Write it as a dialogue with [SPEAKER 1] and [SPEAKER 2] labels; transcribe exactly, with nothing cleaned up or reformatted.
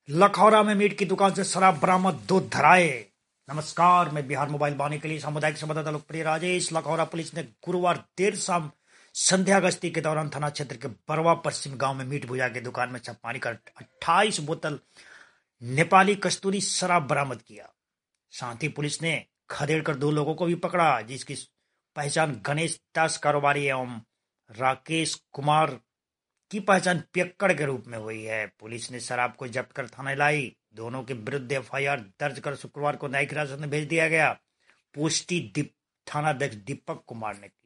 [SPEAKER 1] लखौरा में मीट की दुकान से शराब बरामद, दो धराए। नमस्कार, मैं बिहार मोबाइल वाणी के लिए सामुदायिक संवाददाता लोकप्रिय राजेश। लखौरा पुलिस ने गुरुवार देर शाम संध्या गश्ती के दौरान थाना क्षेत्र के बरवा पश्चिम गांव में मीट भुजा की दुकान में छापेमारी कर अट्ठाईस बोतल नेपाली कस्तूरी शराब बरामद किया। साथ ही पुलिस ने खदेड़ कर दो लोगों को भी पकड़ा, जिसकी पहचान गणेश दास कारोबारी एवं राकेश कुमार की पहचान पियक्कड़ के रूप में हुई है। पुलिस ने शराब को जब्त कर थाने लाई। दोनों के विरुद्ध एफ आई आर दर्ज कर शुक्रवार को न्यायिक हिरासत में भेज दिया गया। पुष्टि दीप थानाध्यक्ष दीपक कुमार ने